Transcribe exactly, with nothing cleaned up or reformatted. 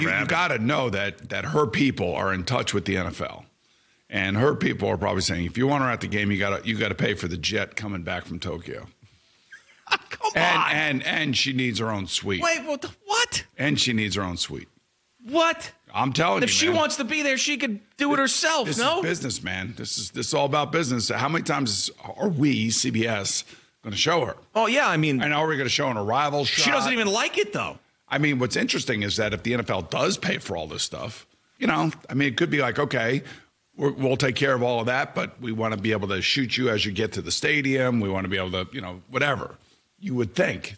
You, you got to know that that her people are in touch with the N F L, and her people are probably saying, if you want her at the game, you got to you got to pay for the jet coming back from Tokyo. Come and, on. And and she needs her own suite. Wait, what? The, what? And she needs her own suite. What? I'm telling if you, she man, wants to be there, she could do it herself. This no is business, man. This is this is all about business. How many times are we, C B S, going to show her? Oh yeah, I mean, and are we going to show an arrival shot? She doesn't even like it though. I mean, what's interesting is that if the N F L does pay for all this stuff, you know, I mean, it could be like, okay, we're, we'll take care of all of that, but we want to be able to shoot you as you get to the stadium. We want to be able to, you know, whatever. You would think